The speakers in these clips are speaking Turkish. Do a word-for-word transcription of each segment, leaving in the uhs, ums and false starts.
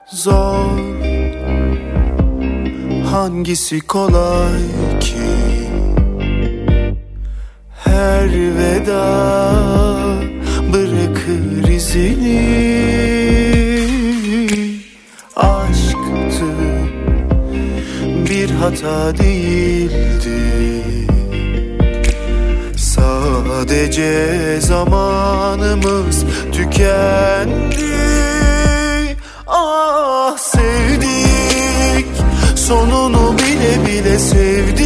Zor, hangisi kolay ki? Her veda bırakır izini. Aşktı, bir hata değildi. Sadece zamanımız tükendi. Ah, sevdik, sonunu bile bile sevdik.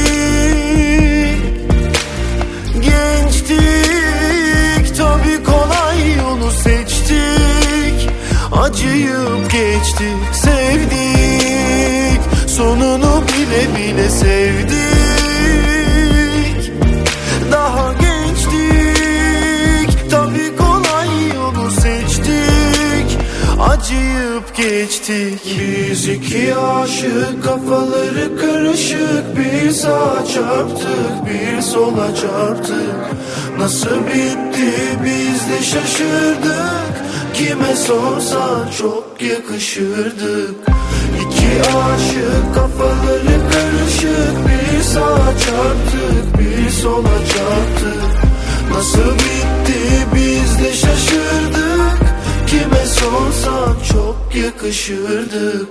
Gençtik, tabii kolay yolu seçtik. Acıyıp geçtik, sevdik, sonunu bile bile sevdik. Daha gençtik, tabii kolay yolu seçtik. Acıyıp geçtik. Biz iki aşık, kafaları karışık. Bir sağa çarptık, bir sola çarptık. Nasıl bitti biz de şaşırdık. Kime sorsan çok yakışırdık. İki aşık, kafaları karışık. Bir sağa çarptık, bir sola çarptık. Nasıl bitti biz de şaşırdık. Kime sorsan çok yakışırdık.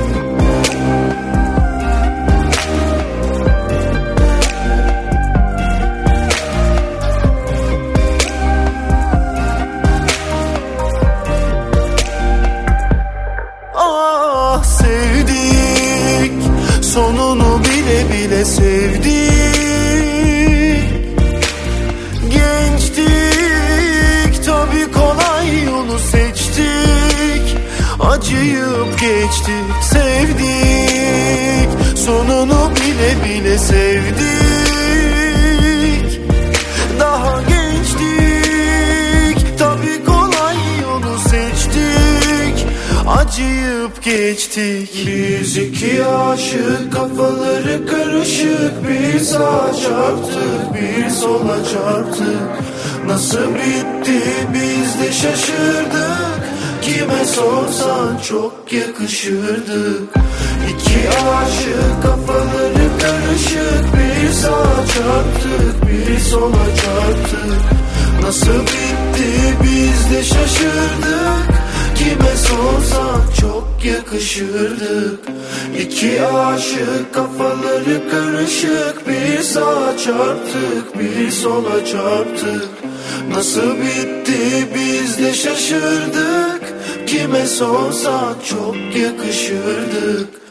Ah, sevdik, sonunu bile bile sevdik. Gençtik, tabii kolay yolu seçtik. Acıyıp geçtik, sevdik, sonunu bile bile sevdik. Daha gençtik, tabii kolay yolu seçtik. Acıyıp geçtik. Biz iki aşık, kafaları karışık. Bir sağa çarptık, bir sola çarptık. Nasıl bitti biz de şaşırdık. Kime sorsan çok yakışırdık. İki aşık, kafaları karışık. Bir sağa çarptık, bir sola çarptık. Nasıl bitti biz de şaşırdık. Kime sorsan çok yakışırdık. İki aşık, kafaları karışık. Bir sağa çarptık, bir sola çarptık. Nasıl bitti biz de şaşırdık. Kime sorsan çok yakışırdık.